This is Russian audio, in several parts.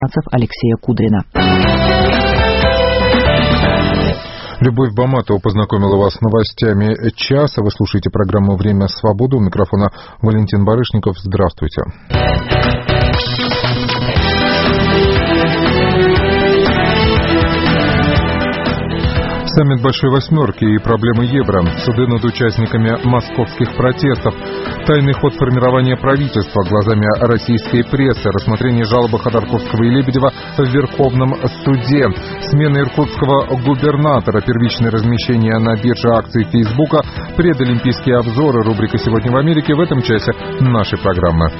Алексея Кудрина. Любовь Баматова познакомила вас с новостями часа. Вы слушаете программу «Время свободы». У микрофона Валентин Барышников. Здравствуйте. Саммит Большой Восьмерки и проблемы евро, суды над участниками московских протестов, тайный ход формирования правительства глазами российской прессы, рассмотрение жалобы Ходорковского и Лебедева в Верховном суде, смена иркутского губернатора, первичное размещение на бирже акций Фейсбука, предолимпийские обзоры, рубрика «Сегодня в Америке» в этом часе нашей программы.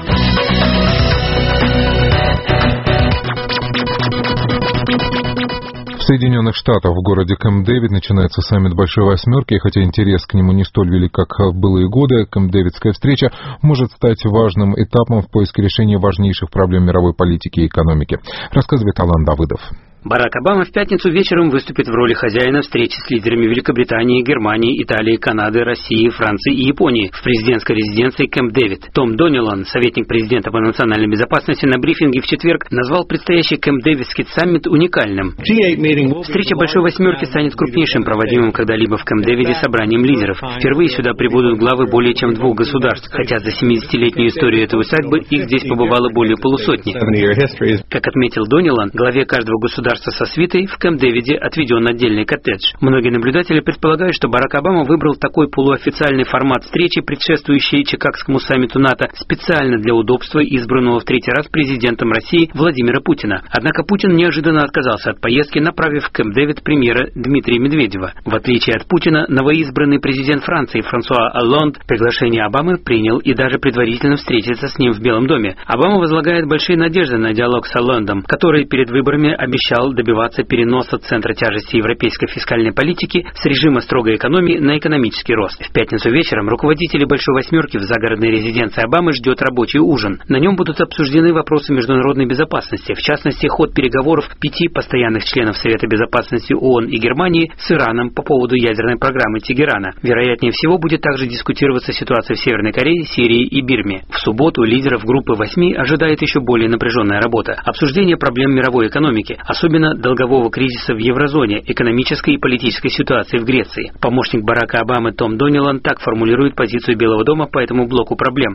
В Соединенных Штатах, в городе Кэмп-Дэвид, начинается саммит Большой Восьмерки, и хотя интерес к нему не столь велик, как в былые годы, Кэмп-Дэвидская встреча может стать важным этапом в поиске решения важнейших проблем мировой политики и экономики, рассказывает Алан Давыдов. Барак Обама в пятницу вечером выступит в роли хозяина встречи с лидерами Великобритании, Германии, Италии, Канады, России, Франции и Японии в президентской резиденции Кэмп-Дэвид. Том Донилан, советник президента по национальной безопасности, на брифинге в четверг назвал предстоящий Кэмп-Дэвидский саммит уникальным. Встреча Большой Восьмерки станет крупнейшим проводимым когда-либо в Кэмп-Дэвиде собранием лидеров. Впервые сюда прибудут главы более чем 2 государств, хотя за 70-летнюю историю этой усадьбы их здесь побывало более полусотни. Как отметил Донилан, главе каждого государства со свитой в Кэмп-Дэвиде отведен отдельный коттедж. Многие наблюдатели предполагают, что Барак Обама выбрал такой полуофициальный формат встречи, предшествующий Чикагскому саммиту НАТО, специально для удобства избранного в 3-й раз президентом России Владимира Путина. Однако Путин неожиданно отказался от поездки, направив в Кэмп-Дэвид премьера Дмитрия Медведева. В отличие от Путина, новоизбранный президент Франции Франсуа Олланд приглашение Обамы принял и даже предварительно встретиться с ним в Белом доме. Обама возлагает большие надежды на диалог с Олландом, который перед выборами обещал добиваться переноса центра тяжести европейской фискальной политики с режима строгой экономии на экономический рост. В пятницу вечером руководители Большой Восьмерки в загородной резиденции Обамы ждет рабочий ужин. На нем будут обсуждены вопросы международной безопасности, в частности, ход переговоров 5 постоянных членов Совета безопасности ООН и Германии с Ираном по поводу ядерной программы Тегерана. Вероятнее всего, будет также дискутироваться ситуация в Северной Корее, Сирии и Бирме. В субботу лидеров группы 8 ожидает еще более напряженная работа. Обсуждение проблем мировой экономики, особенно долгового кризиса в еврозоне, экономической и политической ситуации в Греции. Помощник Барака Обамы Том Донилан так формулирует позицию Белого дома по этому блоку проблем.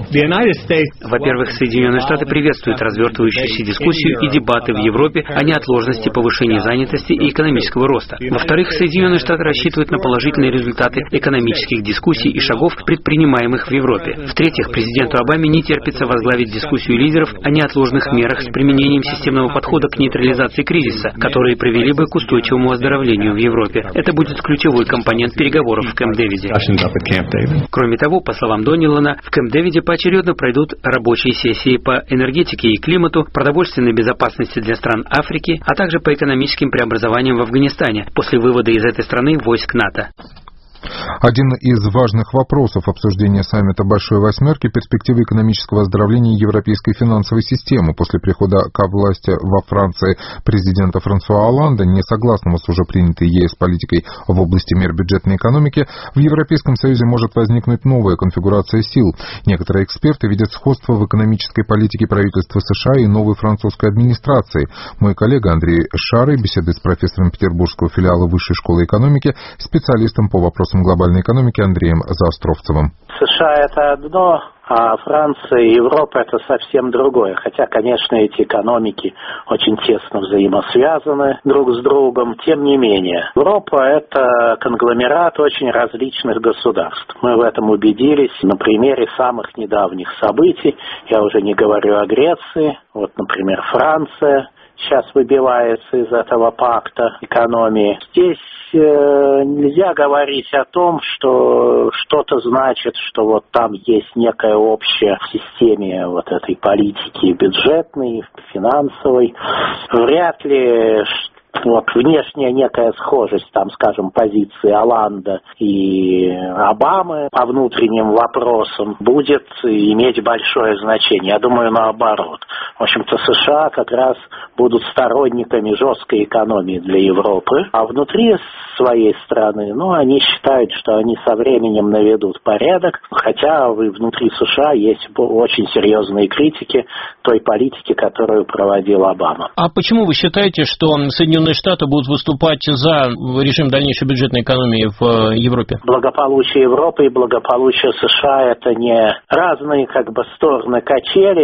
Во-первых, Соединенные Штаты приветствуют развертывающуюся дискуссию и дебаты в Европе о неотложности повышения занятости и экономического роста. Во-вторых, Соединенные Штаты рассчитывают на положительные результаты экономических дискуссий и шагов, предпринимаемых в Европе. В-третьих, президенту Обаме не терпится возглавить дискуссию лидеров о неотложных мерах с применением системного подхода к нейтрализации кризиса, которые привели бы к устойчивому оздоровлению в Европе. Это будет ключевой компонент переговоров в Кэмп-Дэвиде. Кроме того, по словам Донилана, в Кэмп-Дэвиде поочередно пройдут рабочие сессии по энергетике и климату, продовольственной безопасности для стран Африки, а также по экономическим преобразованиям в Афганистане после вывода из этой страны войск НАТО. Один из важных вопросов обсуждения саммита Большой Восьмерки – перспективы экономического оздоровления европейской финансовой системы после прихода ко власти во Франции президента Франсуа Олланда, не согласного с уже принятой ЕС политикой в области мер бюджетной экономики, в Европейском Союзе может возникнуть новая конфигурация сил. Некоторые эксперты видят сходство в экономической политике правительства США и новой французской администрации. Мой коллега Андрей Шарый беседует с профессором Петербургского филиала Высшей школы экономики, специалистом по вопросам глобальной экономики Андреем Заостровцевым. США — это одно, а Франция и Европа — это совсем другое. Хотя, конечно, эти экономики очень тесно взаимосвязаны друг с другом. Тем не менее, Европа — это конгломерат очень различных государств. Мы в этом убедились на примере самых недавних событий. Я уже не говорю о Греции. Вот, например, Франция сейчас выбивается из этого пакта экономии. Здесь нельзя говорить о том, что что-то значит, что вот там есть некая общая в системе вот этой политики бюджетной, финансовой. Вряд ли вот внешняя некая схожесть, там, скажем, позиции Олланда и Обамы по внутренним вопросам будет иметь большое значение. Я думаю, наоборот. В общем-то, США как раз будут сторонниками жесткой экономии для Европы, а внутри своей страны, они считают, что они со временем наведут порядок, хотя внутри США есть очень серьезные критики той политики, которую проводил Обама. А почему вы считаете, что Соединенные Штаты будут выступать за режим дальнейшей бюджетной экономии в Европе? Благополучие Европы и благополучие США – это не разные стороны качели,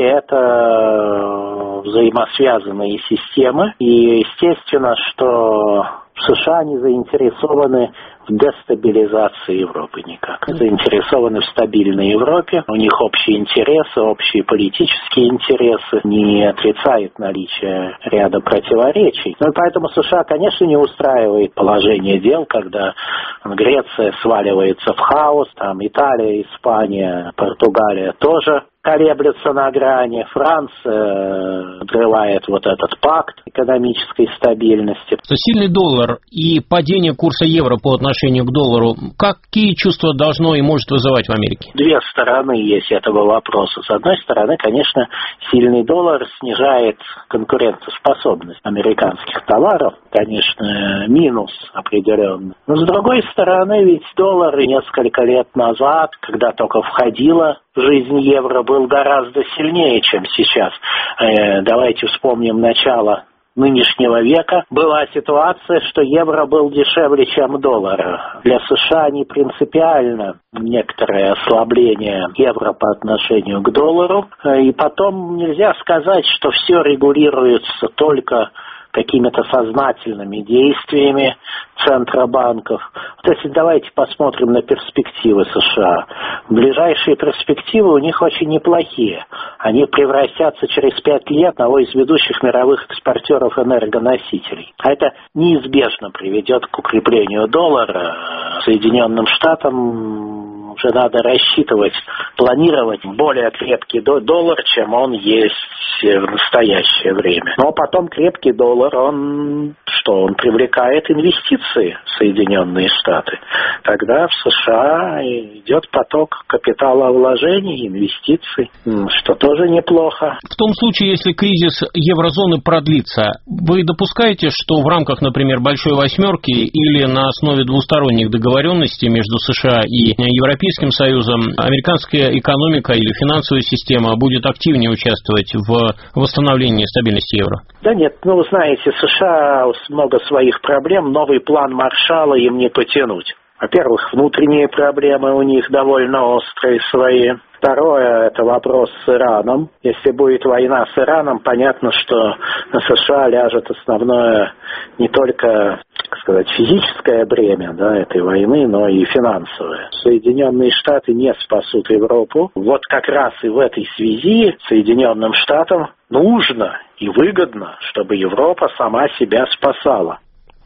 это взаимосвязанные системы. И естественно, что США не заинтересованы в дестабилизации Европы никак. Заинтересованы в стабильной Европе. У них общие интересы, общие политические интересы. Не отрицает наличие ряда противоречий. И поэтому США, конечно, не устраивает положение дел, когда Греция сваливается в хаос, там Италия, Испания, Португалия тоже колеблются на грани. Франция подрывает этот пакт экономической стабильности. Сильный доллар и падение курса евро по отношению к доллару, какие чувства должно и может вызывать в Америке? Две стороны есть этого вопроса. С одной стороны, конечно, сильный доллар снижает конкурентоспособность американских товаров. Конечно, минус определенный. Но с другой стороны, ведь доллар несколько лет назад, когда только входила в жизнь евро, был гораздо сильнее, чем сейчас. Давайте вспомним начало нынешнего века. Была ситуация, что евро был дешевле, чем доллар. Для США не принципиально некоторое ослабление евро по отношению к доллару. И потом нельзя сказать, что все регулируется только какими-то сознательными действиями центробанков. Если давайте посмотрим на перспективы США. Ближайшие перспективы у них очень неплохие. Они превратятся через 5 лет в одного из ведущих мировых экспортеров энергоносителей. А это неизбежно приведет к укреплению доллара. Соединенным Штатам уже надо рассчитывать, планировать более крепкий доллар, чем он есть в настоящее время. Но потом крепкий доллар, он привлекает инвестиции в Соединенные Штаты. Тогда в США идет поток капиталовложений, инвестиций, что тоже неплохо. В том случае, если кризис еврозоны продлится, вы допускаете, что в рамках, например, Большой Восьмерки или на основе двусторонних договоренностей между США и Европейским Союзом американская экономика или финансовая система будет активнее участвовать в восстановлении стабильности евро? Да нет, вы знаете, США много своих проблем, новый план Маршалла им не потянуть. Во-первых, внутренние проблемы у них довольно острые свои. Второе – это вопрос с Ираном. Если будет война с Ираном, понятно, что на США ляжет основное не только, физическое бремя этой войны, но и финансовое. Соединенные Штаты не спасут Европу. Вот как раз и в этой связи Соединенным Штатам нужно и выгодно, чтобы Европа сама себя спасала.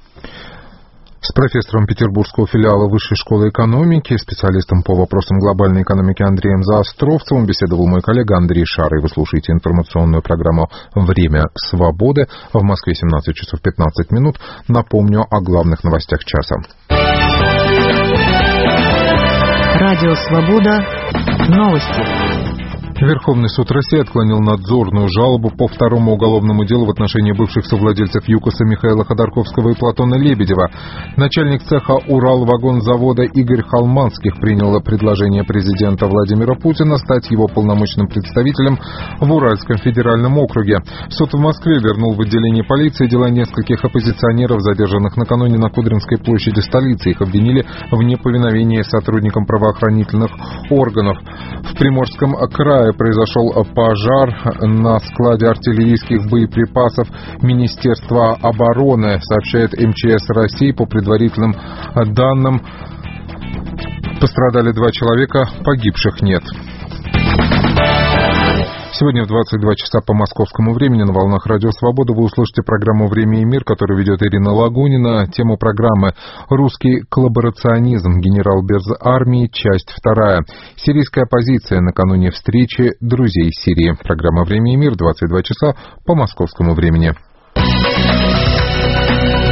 С профессором Петербургского филиала Высшей школы экономики, специалистом по вопросам глобальной экономики Андреем Заостровцевым беседовал мой коллега Андрей Шарый. Вы слушаете информационную программу «Время свободы». В Москве 17 часов 15 минут. Напомню о главных новостях часа. Радио «Свобода». Новости. Верховный суд России отклонил надзорную жалобу по второму уголовному делу в отношении бывших совладельцев ЮКОСа Михаила Ходорковского и Платона Лебедева. Начальник цеха Уралвагонзавода Игорь Холманских принял предложение президента Владимира Путина стать его полномочным представителем в Уральском федеральном округе. Суд в Москве вернул в отделение полиции дела нескольких оппозиционеров, задержанных накануне на Кудринской площади столицы. Их обвинили в неповиновении сотрудникам правоохранительных органов. В Приморском крае произошел пожар на складе артиллерийских боеприпасов Министерства обороны, сообщает МЧС России. По предварительным данным, пострадали 2 человека, погибших нет. Сегодня в 22 часа по московскому времени на волнах Радио Свобода вы услышите программу «Время и мир», которую ведет Ирина Лагунина. Тема программы «Русский коллаборационизм. Генерал без армии. Часть 2». Сирийская оппозиция накануне встречи друзей Сирии. Программа «Время и мир», 22 часа по московскому времени.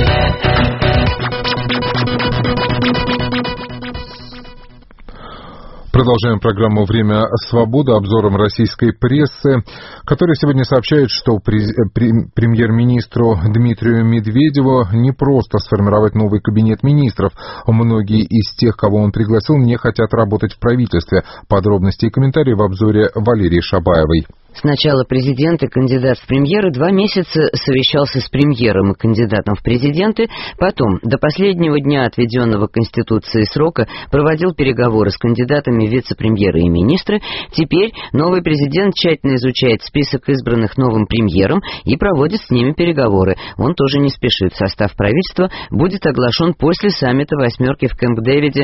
Продолжаем программу «Время свободы» обзором российской прессы, которая сегодня сообщает, что премьер-министру Дмитрию Медведеву не просто сформировать новый кабинет министров. Многие из тех, кого он пригласил, не хотят работать в правительстве. Подробности и комментарии в обзоре Валерии Шабаевой. Сначала президент и кандидат в премьеры 2 месяца совещался с премьером и кандидатом в президенты, потом, до последнего дня отведенного Конституцией срока, проводил переговоры с кандидатами в вице-премьеры и министры. Теперь новый президент тщательно изучает список избранных новым премьером и проводит с ними переговоры. Он тоже не спешит. Состав правительства будет оглашен после саммита «восьмерки» в Кэмп-Дэвиде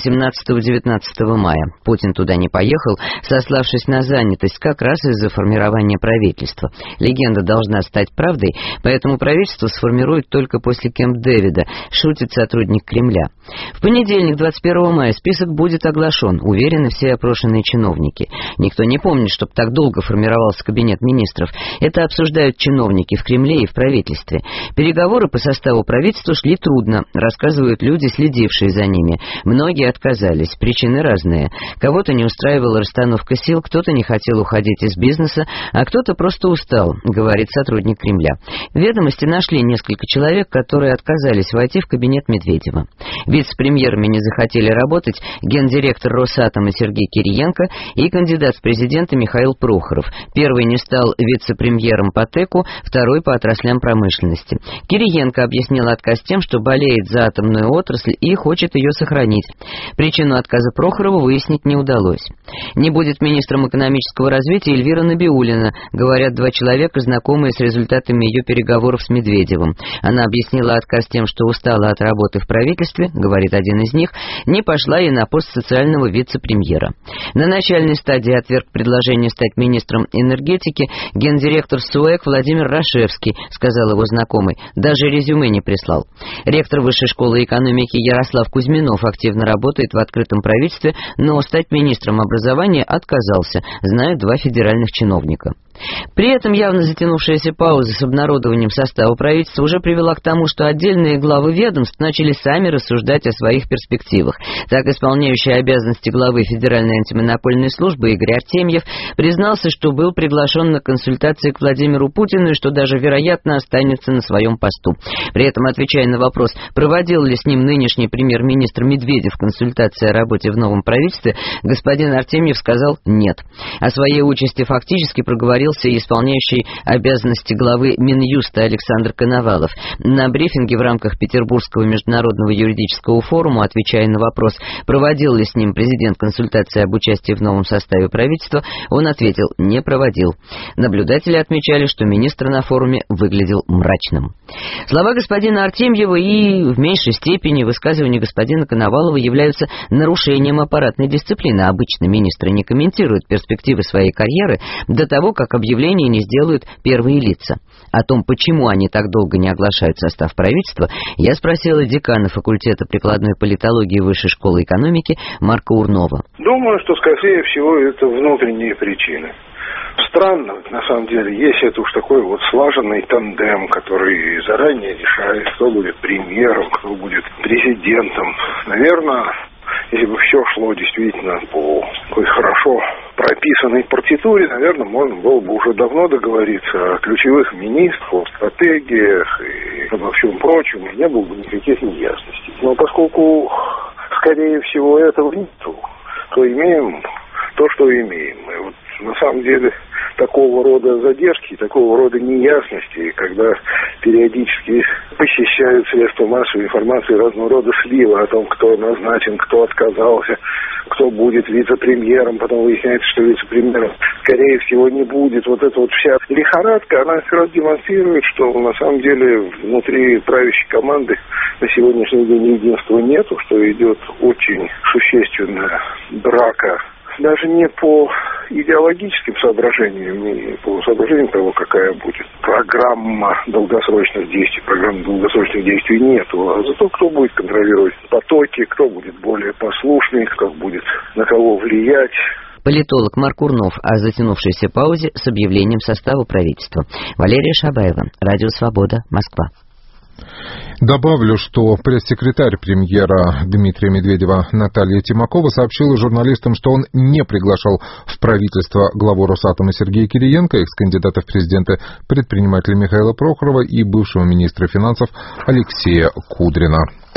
18-19 мая. Путин туда не поехал, сославшись на занятость как раз из-за формирования правительства. Легенда должна стать правдой, поэтому правительство сформируют только после Кэмп-Дэвида, шутит сотрудник Кремля. В понедельник, 21 мая, список будет оглашен, уверены все опрошенные чиновники. Никто не помнит, чтобы так долго формировался кабинет министров. Это обсуждают чиновники в Кремле и в правительстве. Переговоры по составу правительства шли трудно, рассказывают люди, следившие за ними. Многие отказались, причины разные. Кого-то не устраивала расстановка сил, кто-то не хотел уходить из бизнеса, а кто-то просто устал, говорит сотрудник Кремля. В «Ведомости» нашли несколько человек, которые отказались войти в кабинет Медведева. Вице-премьерами не захотели работать гендиректор Росатома Сергей Кириенко и кандидат в президенты Михаил Прохоров. Первый не стал вице-премьером по ТЭКу, второй по отраслям промышленности. Кириенко объяснил отказ тем, что болеет за атомную отрасль и хочет ее сохранить. Причину отказа Прохорова выяснить не удалось. Не будет министром экономического развития Эльвира Набиуллина, говорят 2 человека, знакомые с результатами ее переговоров с Медведевым. Она объяснила отказ тем, что устала от работы в правительстве, говорит один из них, не пошла и на пост социального вице-премьера. На начальной стадии отверг предложение стать министром энергетики гендиректор СУЭК Владимир Рашевский, сказал его знакомый, даже резюме не прислал. Ректор Высшей школы экономики Ярослав Кузьминов активно работает в открытом правительстве, но стать министром образования отказался, знают 2 федеральных чиновника. При этом явно затянувшаяся пауза с обнародованием состава правительства уже привела к тому, что отдельные главы ведомств начали сами рассуждать о своих перспективах. Так, исполняющий обязанности главы Федеральной антимонопольной службы Игорь Артемьев признался, что был приглашен на консультации к Владимиру Путину и что даже, вероятно, останется на своем посту. При этом, отвечая на вопрос, проводил ли с ним нынешний премьер-министр Медведев консультации о работе в новом правительстве, господин Артемьев сказал «нет». О своей участи фактически проговорил и исполняющий обязанности главы Минюста Александр Коновалов. На брифинге в рамках Петербургского международного юридического форума, отвечая на вопрос, проводил ли с ним президент консультации об участии в новом составе правительства, он ответил «не проводил». Наблюдатели отмечали, что министр на форуме выглядел мрачным. Слова господина Артемьева и, в меньшей степени, высказывания господина Коновалова являются нарушением аппаратной дисциплины. Обычно министры не комментируют перспективы своей карьеры до того, как объявления не сделают первые лица. О том, почему они так долго не оглашают состав правительства, я спросила декана факультета прикладной политологии Высшей школы экономики Марка Урнова. Думаю, что, скорее всего, это внутренние причины. Странно, на самом деле, есть это уж такой вот слаженный тандем, который заранее решает, кто будет премьером, кто будет президентом. Наверное, если бы все шло действительно по такой хорошо прописанной партитуре, наверное, можно было бы уже давно договориться о ключевых министрах, о стратегиях и обо всем прочем, и не было бы никаких неясностей. Но поскольку, скорее всего, этого нету, то имеем то, что имеем. И вот на самом деле такого рода задержки, такого рода неясности, когда периодически посещают средства массовой информации разного рода сливы о том, кто назначен, кто отказался, кто будет вице-премьером, потом выясняется, что вице-премьером, скорее всего, не будет. Вот эта вот вся лихорадка, она как раз демонстрирует, что на самом деле внутри правящей команды на сегодняшний день единства нету, что идет очень существенная драка. Даже не по идеологическим соображениям, не по соображениям того, какая будет программа долгосрочных действий. Программы долгосрочных действий нету. А зато кто будет контролировать потоки, кто будет более послушный, как будет на кого влиять. Политолог Марк Урнов о затянувшейся паузе с объявлением состава правительства. Валерия Шабаева, Радио Свобода, Москва. Добавлю, что пресс-секретарь премьера Дмитрия Медведева Наталья Тимакова сообщила журналистам, что он не приглашал в правительство главу Росатома Сергея Кириенко, экс-кандидата в президенты предпринимателя Михаила Прохорова и бывшего министра финансов Алексея Кудрина.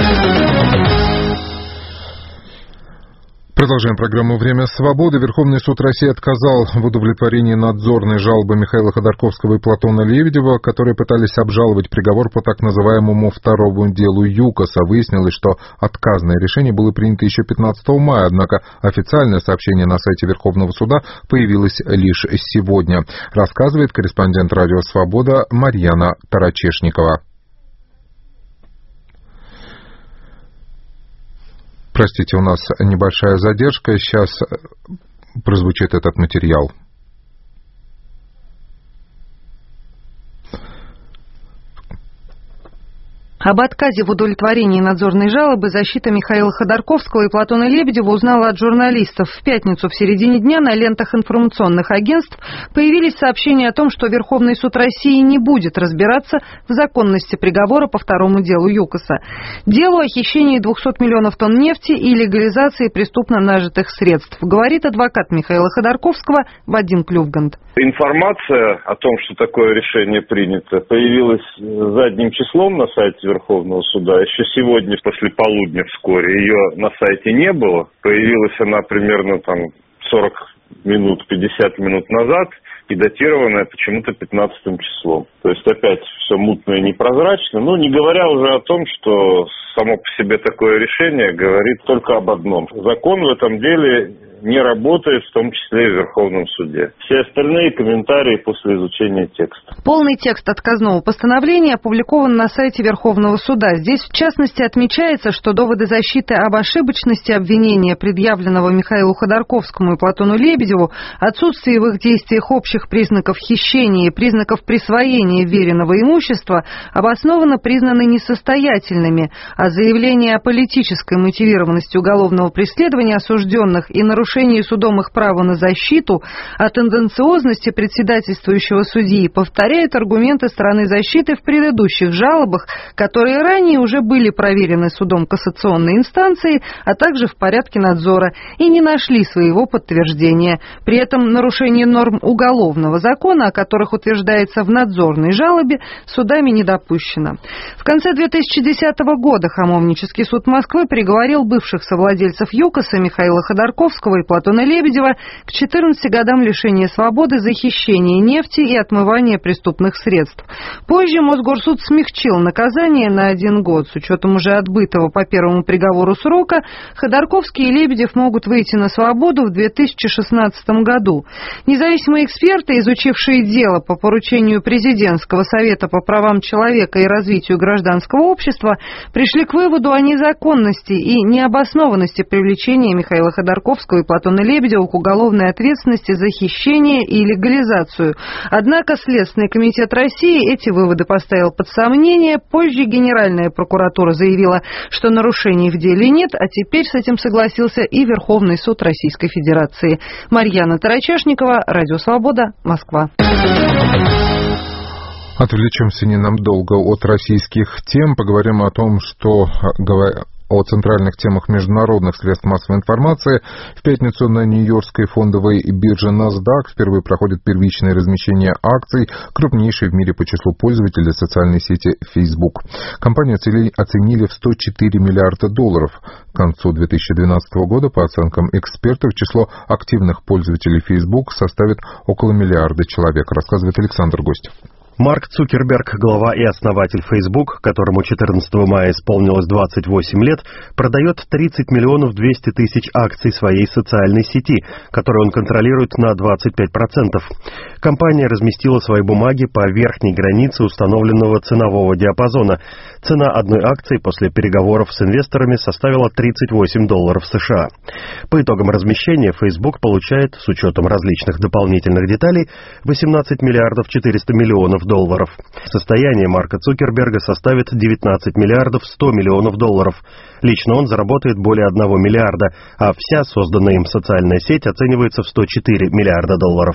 Продолжаем программу «Время свободы». Верховный суд России отказал в удовлетворении надзорной жалобы Михаила Ходорковского и Платона Лебедева, которые пытались обжаловать приговор по так называемому второму делу ЮКОСа. Выяснилось, что отказное решение было принято еще 15 мая, однако официальное сообщение на сайте Верховного суда появилось лишь сегодня, рассказывает корреспондент «Радио Свобода» Марьяна Тарачешникова. Простите, у нас небольшая задержка. Сейчас прозвучит этот материал. Об отказе в удовлетворении надзорной жалобы защита Михаила Ходорковского и Платона Лебедева узнала от журналистов. В пятницу в середине дня на лентах информационных агентств появились сообщения о том, что Верховный суд России не будет разбираться в законности приговора по второму делу ЮКОСа. Делу о хищении 200 миллионов тонн нефти и легализации преступно нажитых средств, говорит адвокат Михаила Ходорковского Вадим Клювгант. Информация о том, что такое решение принято, появилась задним числом на сайте Верховного суда. Еще сегодня, после полудня вскоре, ее на сайте не было. Появилась она примерно 40 минут, 50 минут назад и датированная почему-то 15 числом. То есть опять все мутно и непрозрачно. Не говоря уже о том, что само по себе такое решение говорит только об одном. Закон в этом деле не работает, в том числе и в Верховном суде. Все остальные комментарии после изучения текста. Полный текст отказного постановления опубликован на сайте Верховного суда. Здесь, в частности, отмечается, что доводы защиты об ошибочности обвинения, предъявленного Михаилу Ходорковскому и Платону Лебедеву, отсутствии в их действиях общих признаков хищения и признаков присвоения веренного имущества, обоснованно признаны несостоятельными, а заявление о политической мотивированности уголовного преследования осужденных и нарушении судом их права на защиту, о тенденциозности председательствующего судьи повторяют аргументы стороны защиты в предыдущих жалобах, которые ранее уже были проверены судом кассационной инстанции, а также в порядке надзора, и не нашли своего подтверждения. При этом нарушение норм уголовного закона, о которых утверждается в надзорной жалобе, судами не допущено. В конце 2010 года Хамовнический суд Москвы приговорил бывших совладельцев ЮКОСа Михаила Ходорковского и Платона Лебедева к 14 годам лишения свободы за хищение нефти и отмывание преступных средств. Позже Мосгорсуд смягчил наказание на 1 год. С учетом уже отбытого по первому приговору срока, Ходорковский и Лебедев могут выйти на свободу в 2016 году. Независимые эксперты, изучившие дело по поручению Президентского совета по правам человека и развитию гражданского общества, пришли к выводу о незаконности и необоснованности привлечения Михаила Ходорковского и Платона Лебедева к уголовной ответственности за хищение и легализацию. Однако Следственный комитет России эти выводы поставил под сомнение. Позже Генеральная прокуратура заявила, что нарушений в деле нет, а теперь с этим согласился и Верховный суд Российской Федерации. Марьяна Тарачешникова, Радио Свобода, Москва. Отвлечемся ненадолго от российских тем, поговорим о том, что о центральных темах международных средств массовой информации. В пятницу на Нью-Йоркской фондовой бирже NASDAQ впервые проходит первичное размещение акций, крупнейшей в мире по числу пользователей социальной сети Facebook. Компанию оценили в $104 миллиарда. К концу 2012 года, по оценкам экспертов, число активных пользователей Facebook составит около миллиарда человек, рассказывает Александр Гостев. Марк Цукерберг, глава и основатель Facebook, которому 14 мая исполнилось 28 лет, продает 30 миллионов 200 тысяч акций своей социальной сети, которую он контролирует на 25%. Компания разместила свои бумаги по верхней границе установленного ценового диапазона. Цена одной акции после переговоров с инвесторами составила $38 США. По итогам размещения Facebook получает, с учетом различных дополнительных деталей, 18 миллиардов 400 миллионов долларов. Состояние Марка Цукерберга составит 19 миллиардов 100 миллионов долларов. Лично он заработает более 1 миллиарда, а вся созданная им социальная сеть оценивается в 104 миллиарда долларов.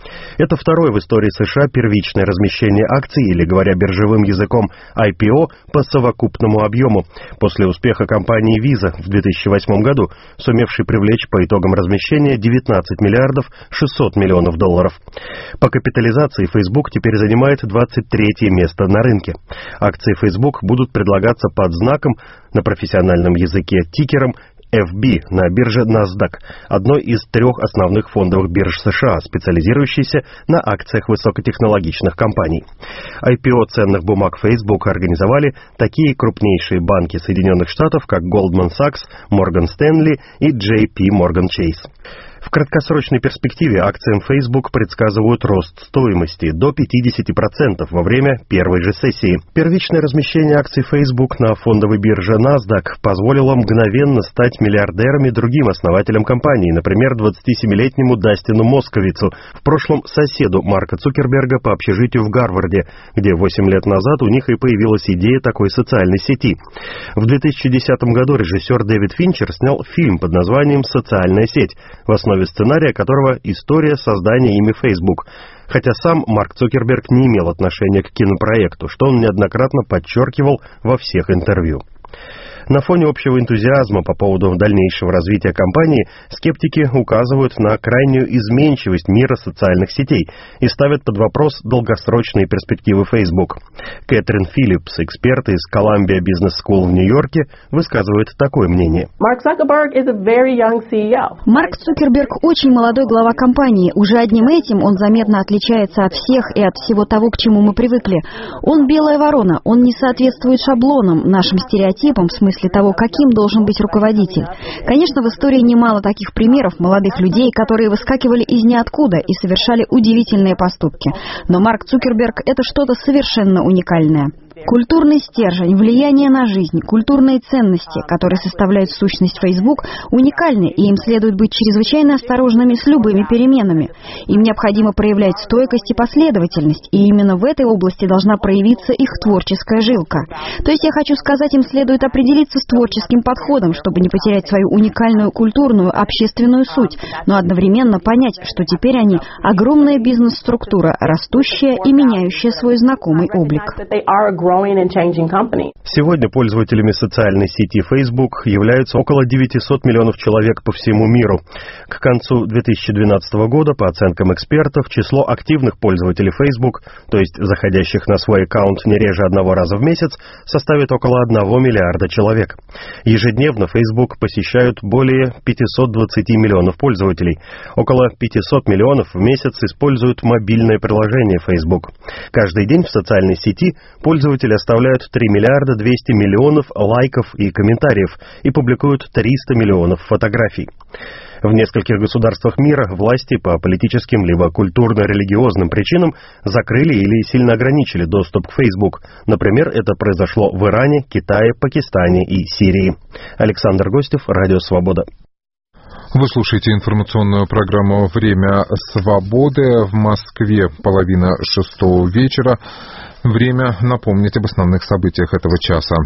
Это второе в истории США первичное размещение акций, или, говоря биржевым языком, IPO по совокупному объему, после успеха компании Visa в 2008 году, сумевшей привлечь по итогам размещения 19 миллиардов 600 миллионов долларов. По капитализации Facebook теперь занимает 23-е место на рынке. Акции Facebook будут предлагаться под знаком, на профессиональном языке тикером, FB на бирже NASDAQ, одной из 3 основных фондовых бирж США, специализирующейся на акциях высокотехнологичных компаний. IPO ценных бумаг Facebook организовали такие крупнейшие банки Соединенных Штатов, как Goldman Sachs, Morgan Stanley и JP Morgan Chase. В краткосрочной перспективе акциям Facebook предсказывают рост стоимости до 50% во время первой же сессии. Первичное размещение акций Facebook на фондовой бирже NASDAQ позволило мгновенно стать миллиардерами другим основателям компании, например, 27-летнему Дастину Московицу, в прошлом соседу Марка Цукерберга по общежитию в Гарварде, где 8 лет назад у них и появилась идея такой социальной сети. В 2010 году режиссер Дэвид Финчер снял фильм под названием «Социальная сеть», в основе сценария которого история создания ими Facebook. Хотя сам Марк Цукерберг не имел отношения к кинопроекту, что он неоднократно подчеркивал во всех интервью. На фоне общего энтузиазма по поводу дальнейшего развития компании скептики указывают на крайнюю изменчивость мира социальных сетей и ставят под вопрос долгосрочные перспективы Facebook. Кэтрин Филлипс, эксперт из Columbia Business School в Нью-Йорке, высказывает такое мнение. Марк Цукерберг очень молодой глава компании. Уже одним этим он заметно отличается от всех и от всего того, к чему мы привыкли. Он белая ворона, он не соответствует шаблонам, нашим стереотипам, в смысле того, каким должен быть руководитель. Конечно, в истории немало таких примеров молодых людей, которые выскакивали из ниоткуда и совершали удивительные поступки. Но Марк Цукерберг — это что-то совершенно уникальное. Культурный стержень, влияние на жизнь, культурные ценности, которые составляют сущность Facebook, уникальны, и им следует быть чрезвычайно осторожными с любыми переменами. Им необходимо проявлять стойкость и последовательность, и именно в этой области должна проявиться их творческая жилка. То есть я хочу сказать, им следует определиться с творческим подходом, чтобы не потерять свою уникальную культурную, общественную суть, но одновременно понять, что теперь они огромная бизнес-структура, растущая и меняющая свой знакомый облик. Сегодня пользователями социальной сети Facebook являются около 900 миллионов человек по всему миру. К концу 2012 года, по оценкам экспертов, число активных пользователей Facebook, то есть заходящих на свой аккаунт не реже одного раза в месяц, составит около 1 миллиарда человек. Ежедневно Facebook посещают более 520 миллионов пользователей. Около 500 миллионов в месяц используют мобильное приложение Facebook. Каждый день в социальной сети пользователи оставляют 3 миллиарда 200 миллионов лайков и комментариев и публикуют 300 миллионов фотографий. В нескольких государствах мира власти по политическим либо культурно-религиозным причинам закрыли или сильно ограничили доступ к Facebook. Например, это произошло в Иране, Китае, Пакистане и Сирии. Александр Гостев, Радио Свобода. Вы слушаете информационную программу «Время свободы». В Москве 5:30 вечера. Время напомнить об основных событиях этого часа.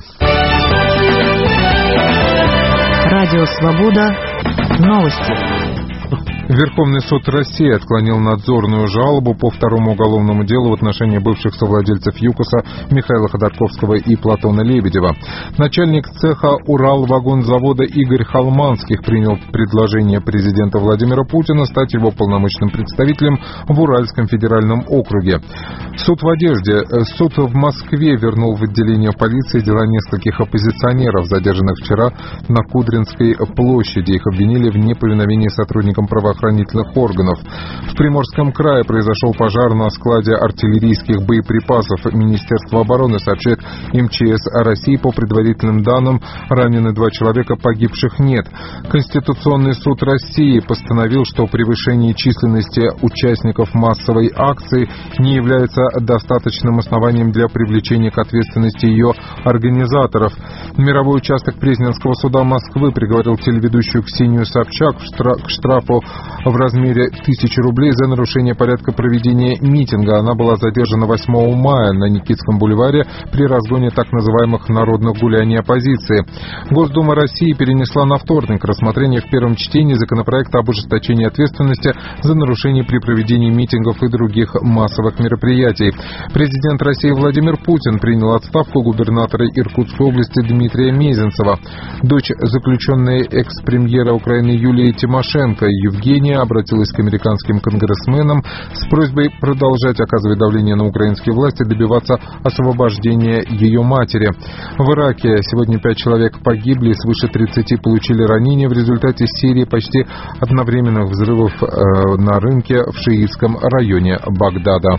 Радио «Свобода». Новости. Верховный суд России отклонил надзорную жалобу по второму уголовному делу в отношении бывших совладельцев ЮКОСа Михаила Ходорковского и Платона Лебедева. Начальник цеха Уралвагонзавода Игорь Холманских принял предложение президента Владимира Путина стать его полномочным представителем в Уральском федеральном округе. Суд в одежде. Суд в Москве вернул в отделение полиции дела нескольких оппозиционеров, задержанных вчера на Кудринской площади. Их обвинили в неповиновении сотрудникам правоохранительных органов. В Приморском крае произошел пожар на складе артиллерийских боеприпасов. Министерство обороны сообщает МЧС России, по предварительным данным, ранены 2 человека, погибших нет. Конституционный суд России постановил, что превышение численности участников массовой акции не является достаточным основанием для привлечения к ответственности ее организаторов. Мировой участок Пресненского суда Москвы приговорил телеведущую Ксению Собчак к штрафу в размере 1000 рублей за нарушение порядка проведения митинга. Она была задержана 8 мая на Никитском бульваре при разгоне так называемых народных гуляний оппозиции. Госдума России перенесла на вторник рассмотрение в первом чтении законопроекта об ужесточении ответственности за нарушение при проведении митингов и других массовых мероприятий. Президент России Владимир Путин принял отставку губернатора Иркутской области Дмитрия Мезенцева. Дочь заключенной экс-премьера Украины Юлии Тимошенко Евгения обратилась к американским конгрессменам с просьбой продолжать оказывать давление на украинские власти, добиваться освобождения ее матери. В Ираке сегодня 5 человек погибли, свыше 30 получили ранения в результате серии почти одновременных взрывов на рынке в шиитском районе Багдада.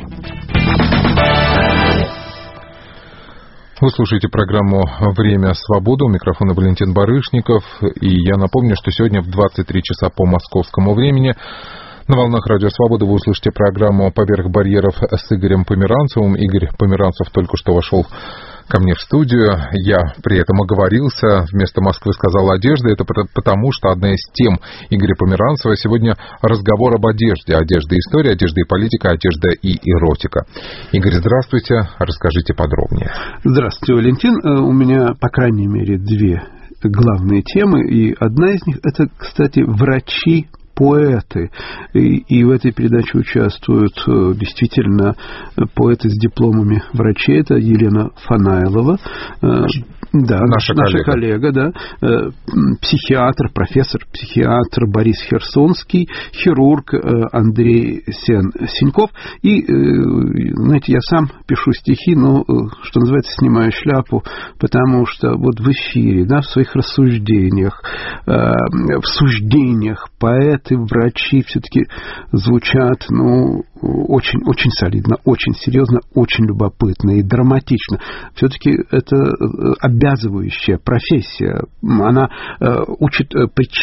Вы слушаете программу «Время свободы». У микрофона Валентин Барышников. И я напомню, что сегодня в 23 часа по московскому времени на волнах Радио Свобода вы услышите программу «Поверх барьеров» с Игорем Померанцевым. Игорь Померанцев только что вошел ко мне в студию. Я при этом оговорился. Вместо Москвы сказал «одежда». Это потому, что одна из тем Игоря Померанцева сегодня разговор об одежде. Одежда и история, одежда и политика, одежда и эротика. Игорь, здравствуйте. Расскажите подробнее. Здравствуйте, Валентин. У меня, по крайней мере, две главные темы. И одна из них – это, кстати, врачи, поэты. И в этой передаче участвуют действительно поэты с дипломами врачей. Это Елена Фанайлова, наша коллега, да, психиатр, профессор-психиатр Борис Херсонский, хирург Андрей Сеньков. И, знаете, я сам пишу стихи, но, что называется, снимаю шляпу, потому что вот в эфире, да, в своих рассуждениях, в суждениях поэты, врачи все-таки звучат, ну, очень, очень солидно, очень серьезно, очень любопытно и драматично. Все-таки это обязывающая профессия. Она учит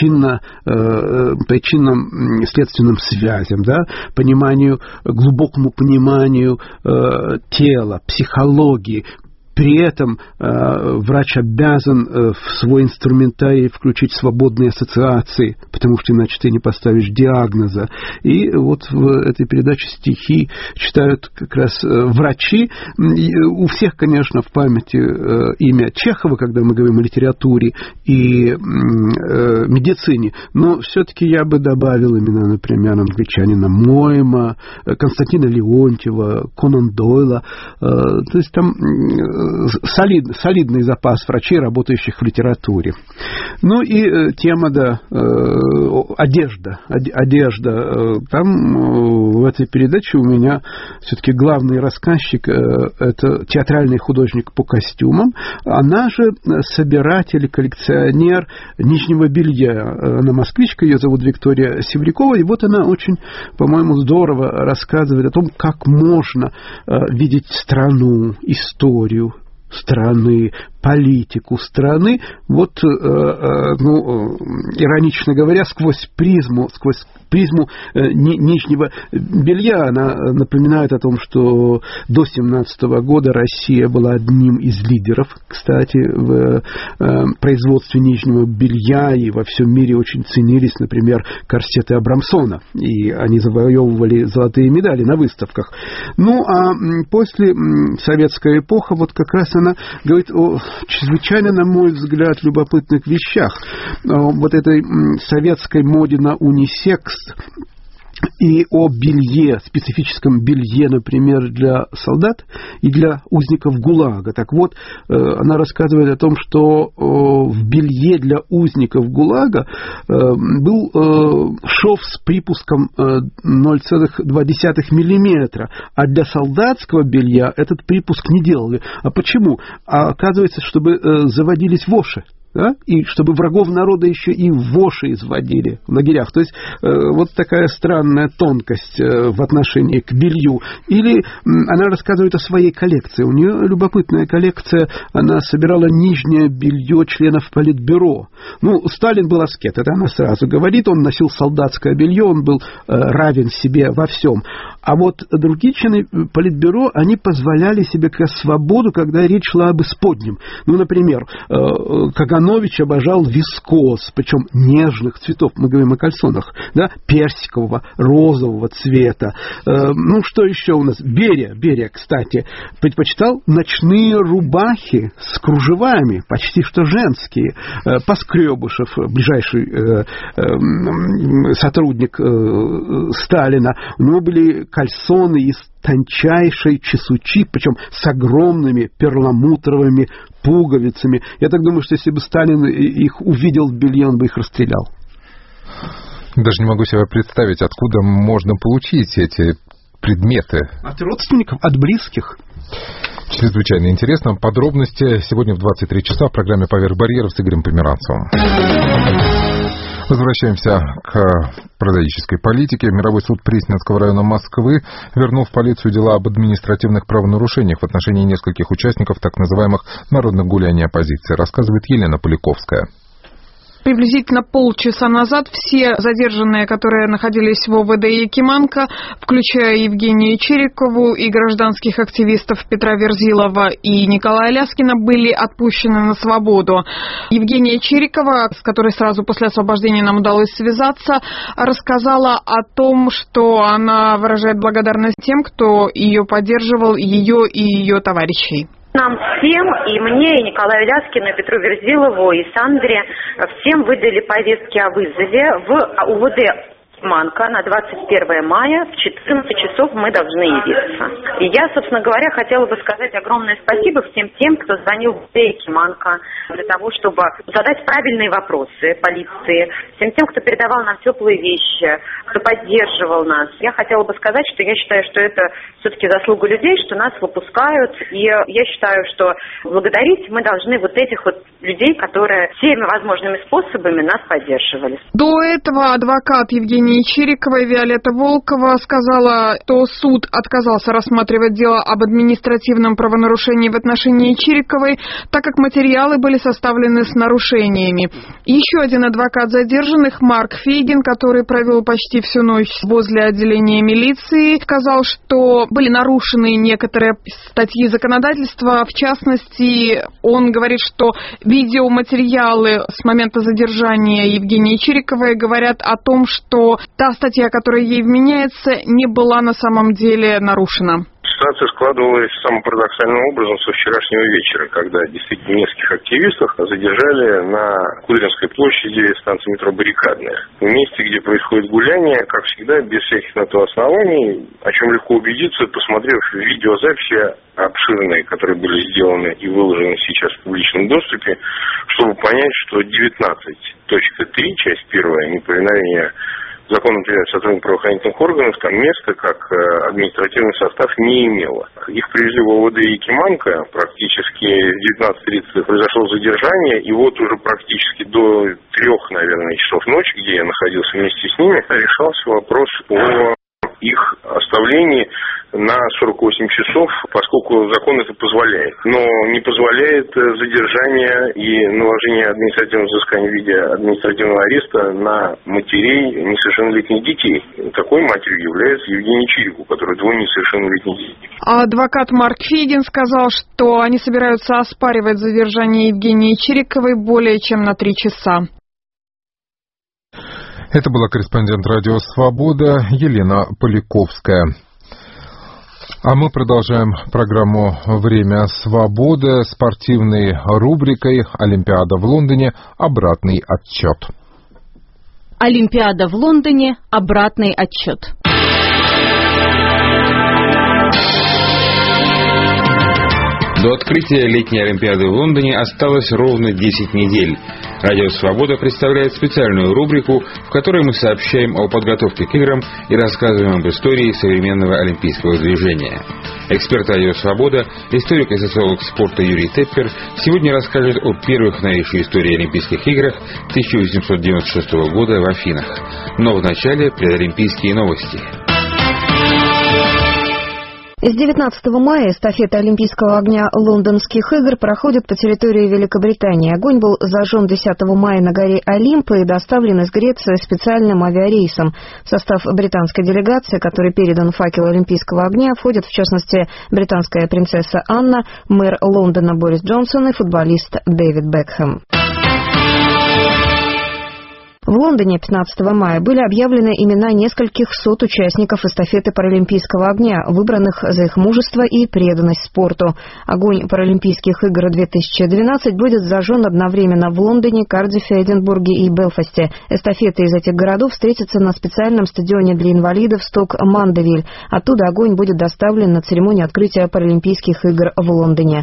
причинно-следственным связям, да, глубокому пониманию тела, психологии. При этом врач обязан в свой инструментарий включить свободные ассоциации, потому что иначе ты не поставишь диагноза. И вот в этой передаче стихи читают как раз врачи. И у всех, конечно, в памяти имя Чехова, когда мы говорим о литературе и медицине, но все-таки я бы добавил именно, например, англичанина Мойма, Константина Леонтьева, Конан Дойла. То есть там солидный запас врачей, работающих в литературе. Ну и тема, да, одежда. Там в этой передаче у меня все-таки главный рассказчик – это театральный художник по костюмам. Она же собиратель, коллекционер нижнего белья. Она москвичка, ее зовут Виктория Севрякова. И вот она очень, по-моему, здорово рассказывает о том, как можно видеть страну, историю страны, политику страны, вот, иронично говоря, сквозь призму нижнего белья. Она напоминает о том, что до 1917 года Россия была одним из лидеров, кстати, в производстве нижнего белья, и во всем мире очень ценились, например, корсеты Абрамсона, и они завоевывали золотые медали на выставках. Ну, а после советская эпоха, вот как раз она говорит о чрезвычайно, на мой взгляд, любопытных вещах. Вот этой советской моде на унисекс и о белье, специфическом белье, например, для солдат и для узников ГУЛАГа. Так вот, она рассказывает о том, что в белье для узников ГУЛАГа был шов с припуском 0,2 миллиметра, а для солдатского белья этот припуск не делали. А почему? А оказывается, чтобы заводились воши. Да? И чтобы врагов народа еще и воши изводили в лагерях. То есть вот такая странная тонкость в отношении к белью. Или она рассказывает о своей коллекции. У нее любопытная коллекция. Она собирала нижнее белье членов Политбюро. Ну, Сталин был аскет, это она сразу говорит. Он носил солдатское белье, он был равен себе во всем. А вот другие члены Политбюро, они позволяли себе как раз свободу, когда речь шла об исподнем. Ну, например, Каганов Антонович обожал вискоз, причем нежных цветов. Мы говорим о кальсонах, да, персикового, розового цвета. Ну, что еще у нас? Берия, кстати, предпочитал ночные рубахи с кружевами, почти что женские. Поскребышев, ближайший сотрудник Сталина, у него были кальсоны из тончайшей чесучи, причем с огромными перламутровыми пуговицами. Я так думаю, что если бы Сталин их увидел в белье, он бы их расстрелял. Даже не могу себе представить, откуда можно получить эти предметы. От родственников, от близких. Чрезвычайно интересно. Подробности сегодня в 23 часа в программе «Поверх барьеров» с Игорем Померанцевым. Возвращаемся к прозаической политике. Мировой суд Пресненского района Москвы вернул в полицию дела об административных правонарушениях в отношении нескольких участников так называемых народных гуляний оппозиции, рассказывает Елена Поляковская. Приблизительно полчаса назад все задержанные, которые находились в ОВД Якиманка, включая Евгению Чирикову и гражданских активистов Петра Верзилова и Николая Ляскина, были отпущены на свободу. Евгения Чирикова, с которой сразу после освобождения нам удалось связаться, рассказала о том, что она выражает благодарность тем, кто ее поддерживал, ее и ее товарищей. Нам всем, и мне, и Николаю Ляскину, и Петру Верзилову, и Сандре, всем выдали повестки о вызове в УВД Манка на 21 мая в 14 часов мы должны явиться. И я, собственно говоря, хотела бы сказать огромное спасибо всем тем, кто звонил в Манка для того, чтобы задать правильные вопросы полиции, всем тем, кто передавал нам теплые вещи, кто поддерживал нас. Я хотела бы сказать, что я считаю, что это все-таки заслуга людей, что нас выпускают. И я считаю, что благодарить мы должны вот этих вот людей, которые всеми возможными способами нас поддерживали. До этого адвокат Евгений Чирикова Виолетта Волкова сказала, что суд отказался рассматривать дело об административном правонарушении в отношении Чириковой, так как материалы были составлены с нарушениями. Еще один адвокат задержанных, Марк Фейгин, который провел почти всю ночь возле отделения милиции, сказал, что были нарушены некоторые статьи законодательства. В частности, он говорит, что видеоматериалы с момента задержания Евгении Чириковой говорят о том, что та статья, которая ей вменяется, не была на самом деле нарушена. Ситуация складывалась самым парадоксальным образом со вчерашнего вечера, когда действительно нескольких активистов задержали на Кудринской площади станции метро Баррикадная. В месте, где происходит гуляние, как всегда, без всяких на то оснований, о чем легко убедиться, посмотрев видеозаписи обширные, которые были сделаны и выложены сейчас в публичном доступе, чтобы понять, что 19.3, часть 1, неповиновение законом сотрудников правоохранительных органов, там место как административный состав не имело. Их привезли в ОВД Якиманка, практически в 19:30 произошло задержание, и вот уже практически до 3, наверное, часов ночи, где я находился вместе с ними, решался вопрос о их оставлении на 48 часов, поскольку закон это позволяет. Но не позволяет задержание и наложение административного взыскания в виде административного ареста на матерей несовершеннолетних детей. Такой матерью является Евгения Чирикова, у которой 2 несовершеннолетних детей. А адвокат Марк Фейгин сказал, что они собираются оспаривать задержание Евгении Чириковой более чем на 3 часа. Это была корреспондент «Радио Свобода» Елена Поляковская. А мы продолжаем программу «Время свободы» спортивной рубрикой «Олимпиада в Лондоне. Обратный отчет». Олимпиада в Лондоне. Обратный отчет. До открытия летней Олимпиады в Лондоне осталось ровно 10 недель. Радио «Свобода» представляет специальную рубрику, в которой мы сообщаем о подготовке к играм и рассказываем об истории современного олимпийского движения. Эксперт «Радио Свобода», историк и социолог спорта Юрий Теппер сегодня расскажет о первых в новейшей истории Олимпийских играх 1896 года в Афинах. Но вначале предолимпийские новости. С 19 мая эстафета Олимпийского огня Лондонских игр проходит по территории Великобритании. Огонь был зажжен 10 мая на горе Олимп и доставлен из Греции специальным авиарейсом. В состав британской делегации, которой передан факел Олимпийского огня, входят в частности британская принцесса Анна, мэр Лондона Борис Джонсон и футболист Дэвид Бекхэм. В Лондоне 15 мая были объявлены имена нескольких сот участников эстафеты Паралимпийского огня, выбранных за их мужество и преданность спорту. Огонь Паралимпийских игр 2012 будет зажжен одновременно в Лондоне, Кардифе, Эдинбурге и Белфасте. Эстафеты из этих городов встретятся на специальном стадионе для инвалидов Сток-Мандевиль. Оттуда огонь будет доставлен на церемонию открытия Паралимпийских игр в Лондоне.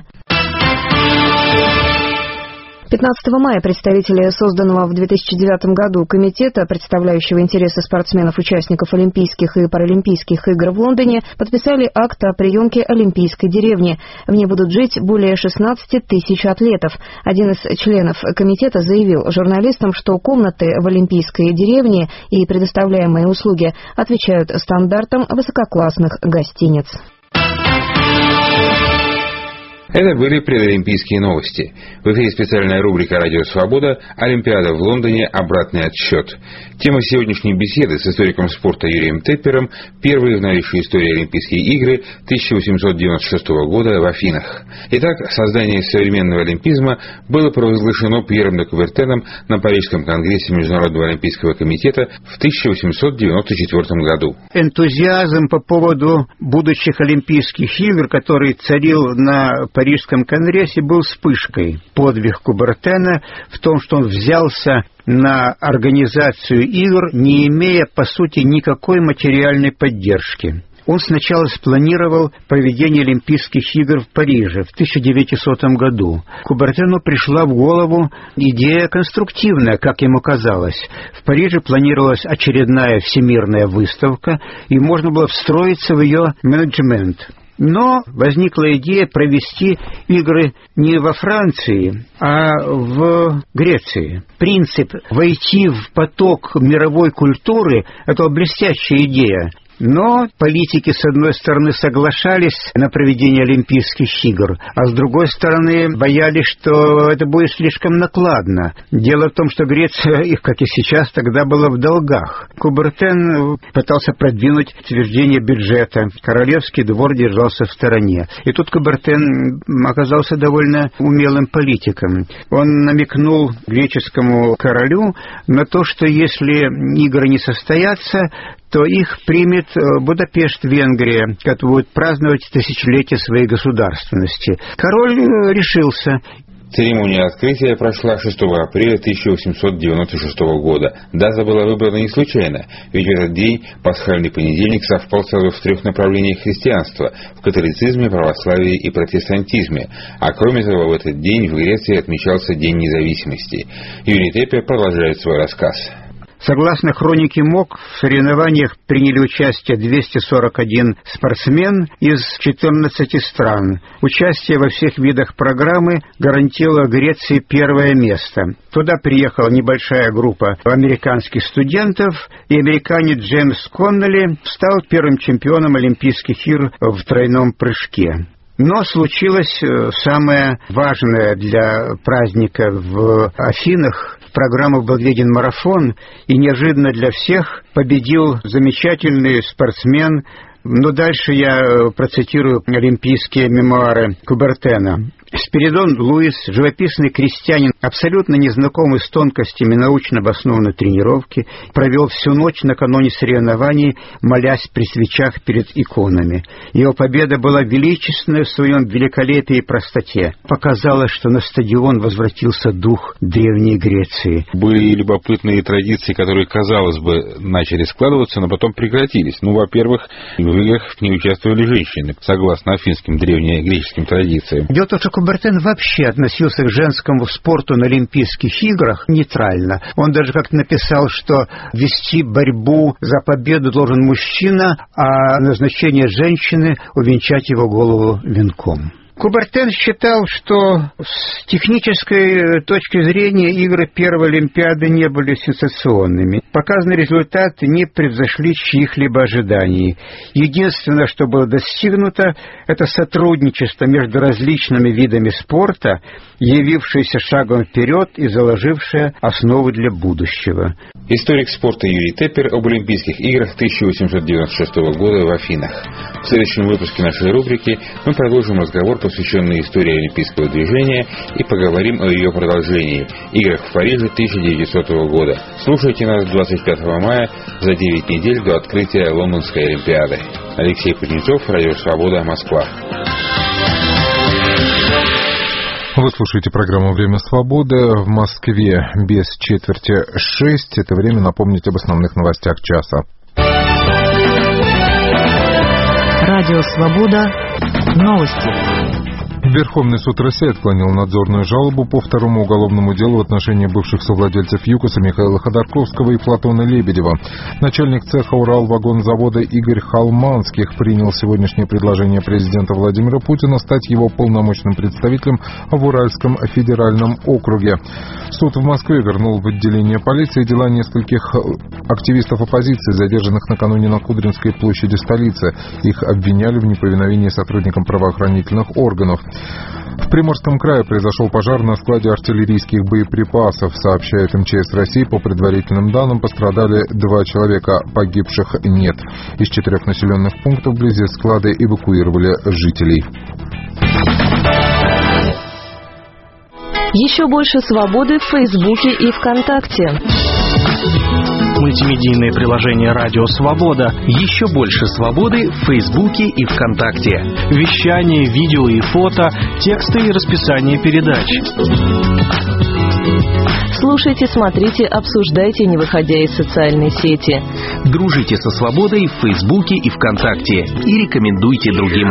15 мая представители созданного в 2009 году комитета, представляющего интересы спортсменов-участников Олимпийских и Паралимпийских игр в Лондоне, подписали акт о приемке Олимпийской деревни. В ней будут жить более 16 тысяч атлетов. Один из членов комитета заявил журналистам, что комнаты в Олимпийской деревне и предоставляемые услуги отвечают стандартам высококлассных гостиниц. Это были предолимпийские новости. В эфире специальная рубрика «Радио Свобода» «Олимпиада в Лондоне. Обратный отсчет». Тема сегодняшней беседы с историком спорта Юрием Теппером – первые в новейшей истории Олимпийские игры 1896 года в Афинах. Итак, создание современного олимпизма было провозглашено Пьером де Кубертеном на Парижском конгрессе Международного олимпийского комитета в 1894 году. Энтузиазм по поводу будущих Олимпийских игр, который царил на Парижском конгрессе, был вспышкой. Подвиг Кубертена в том, что он взялся на организацию игр, не имея, по сути, никакой материальной поддержки. Он сначала спланировал проведение Олимпийских игр в Париже в 1900 году. Кубертену пришла в голову идея конструктивная, как ему казалось. В Париже планировалась очередная всемирная выставка, и можно было встроиться в ее менеджмент. Но возникла идея провести игры не во Франции, а в Греции. Принцип «войти в поток мировой культуры» — это блестящая идея. Но политики, с одной стороны, соглашались на проведение Олимпийских игр, а с другой стороны, боялись, что это будет слишком накладно. Дело в том, что Греция, их, как и сейчас, тогда была в долгах. Кубертен пытался продвинуть утверждение бюджета. Королевский двор держался в стороне. И тут Кубертен оказался довольно умелым политиком. Он намекнул греческому королю на то, что если игры не состоятся, то их примет Будапешт, Венгрия, который будет праздновать тысячелетие своей государственности. Король решился. Церемония открытия прошла 6 апреля 1896 года. Дата была выбрана не случайно, ведь в этот день, пасхальный понедельник, совпал сразу в 3 направлениях христианства – в католицизме, православии и протестантизме. А кроме того, в этот день в Греции отмечался День независимости. Юрий Теппер продолжает свой рассказ. Согласно хронике МОК, в соревнованиях приняли участие 241 спортсмен из 14 стран. Участие во всех видах программы гарантировало Греции первое место. Туда приехала небольшая группа американских студентов, и американец Джеймс Коннелли стал первым чемпионом Олимпийских игр в тройном прыжке. Но случилось самое важное для праздника в Афинах. В программу был введен марафон, и неожиданно для всех победил замечательный спортсмен. Но дальше я процитирую олимпийские мемуары Кубертена. Спиридон Луис, живописный крестьянин, абсолютно незнакомый с тонкостями научно обоснованной тренировки, провел всю ночь накануне соревнований, молясь при свечах перед иконами. Его победа была величественной в своем великолепии и простоте. Показалось, что на стадион возвратился дух Древней Греции. Были любопытные традиции, которые, казалось бы, начали складываться, но потом прекратились. Во-первых, в играх не участвовали женщины, согласно афинским древнегреческим традициям. Дело в том, что Кубертен вообще относился к женскому спорту на Олимпийских играх нейтрально. Он даже как-то написал, что вести борьбу за победу должен мужчина, а назначение женщины — увенчать его голову венком. Кубертен считал, что с технической точки зрения игры первой Олимпиады не были сенсационными. Показанные результаты не превзошли чьих-либо ожиданий. Единственное, что было достигнуто, это сотрудничество между различными видами спорта, явившееся шагом вперед и заложившее основы для будущего. Историк спорта Юрий Теппер об Олимпийских играх 1896 года в Афинах. В следующем выпуске нашей рубрики мы продолжим разговор посвященный истории олимпийского движения, и поговорим о ее продолжении – играх в Париже 1900 года. Слушайте нас 25 мая за 9 недель до открытия Лондонской Олимпиады. Алексей Кузнецов, Радио Свобода, Москва. Вы слушаете программу «Время свободы». В Москве без четверти 6. Это время напомнить об основных новостях часа. Радио «Свобода». Новости. Верховный суд России отклонил надзорную жалобу по второму уголовному делу в отношении бывших совладельцев ЮКОСа Михаила Ходорковского и Платона Лебедева. Начальник цеха Уралвагонзавода Игорь Халманских принял сегодняшнее предложение президента Владимира Путина стать его полномочным представителем в Уральском федеральном округе. Суд в Москве вернул в отделение полиции дела нескольких активистов оппозиции, задержанных накануне на Кудринской площади столицы. Их обвиняли в неповиновении сотрудникам правоохранительных органов. В Приморском крае произошел пожар на складе артиллерийских боеприпасов. Сообщает МЧС России, по предварительным данным пострадали 2 человека, погибших нет. Из 4 населенных пунктов вблизи склада эвакуировали жителей. Еще больше свободы в Фейсбуке и ВКонтакте. Мультимедийное приложение «Радио Свобода». Еще больше свободы в Фейсбуке и ВКонтакте. Вещание, видео и фото, тексты и расписание передач. Слушайте, смотрите, обсуждайте, не выходя из социальной сети. Дружите со свободой в Фейсбуке и ВКонтакте. И рекомендуйте другим.